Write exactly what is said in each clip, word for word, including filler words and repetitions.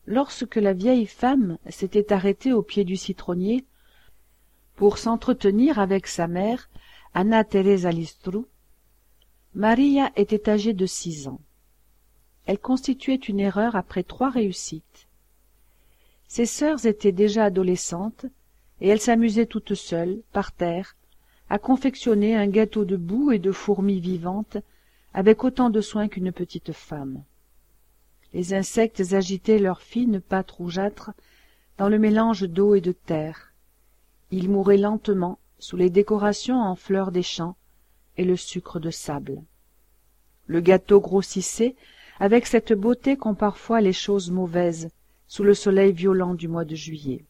Lorsque la vieille femme s'était arrêtée au pied du citronnier pour s'entretenir avec sa mère, Anna Teresa Listru, Maria était âgée de six ans. Elle constituait une erreur après trois réussites. Ses sœurs étaient déjà adolescentes, et elle s'amusait toute seule, par terre, à confectionner un gâteau de boue et de fourmis vivantes, avec autant de soin qu'une petite femme. Les insectes agitaient leurs fines pattes rougeâtres dans le mélange d'eau et de terre. Ils mouraient lentement sous les décorations en fleurs des champs et le sucre de sable. Le gâteau grossissait avec cette beauté qu'ont parfois les choses mauvaises sous le soleil violent du mois de juillet.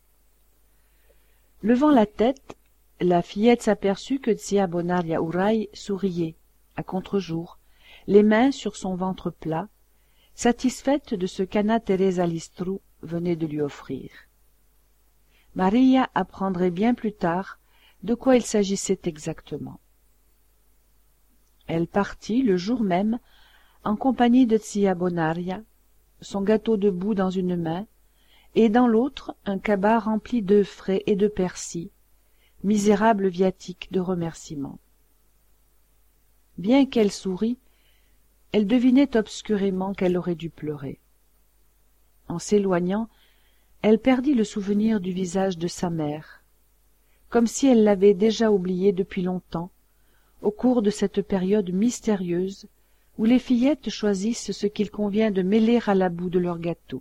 Levant la tête, la fillette s'aperçut que Zia Bonaria Urai souriait, à contre-jour, les mains sur son ventre plat, satisfaite de ce qu'Anna Teresa Listru venait de lui offrir. Maria apprendrait bien plus tard de quoi il s'agissait exactement. Elle partit le jour même en compagnie de Zia Bonaria, son gâteau de boue dans une main, et dans l'autre un cabas rempli d'œufs frais et de persil, misérable viatique de remerciements. Bien qu'elle sourît, elle devinait obscurément qu'elle aurait dû pleurer. En s'éloignant, elle perdit le souvenir du visage de sa mère, comme si elle l'avait déjà oublié depuis longtemps, au cours de cette période mystérieuse où les fillettes choisissent ce qu'il convient de mêler à la boue de leur gâteau.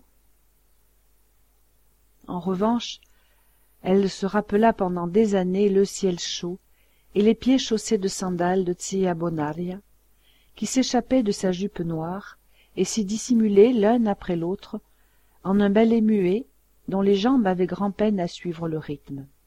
En revanche, elle se rappela pendant des années le ciel chaud et les pieds chaussés de sandales de Zia Bonaria, qui s'échappaient de sa jupe noire et s'y dissimulaient l'un après l'autre en un ballet muet dont les jambes avaient grand-peine à suivre le rythme.